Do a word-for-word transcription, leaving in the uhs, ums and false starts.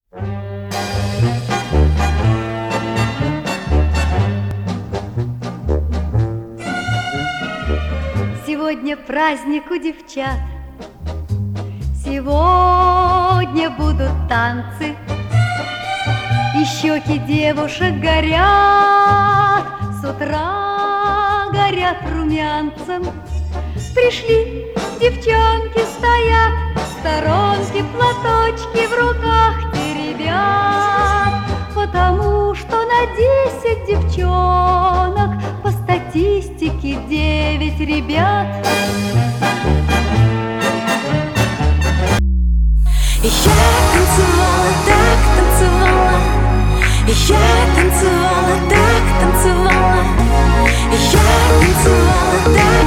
Сегодня праздник у девчат, сегодня будут танцы, и щеки девушек горят, с утра горят румянцем. Пришли девчонки, стоят в сторонке, платочки в руках теребят, потому что на десять девчонок по статистике девять ребят. И я танцевала, так танцевала, и я танцевала, так танцевала, и я танцевала, так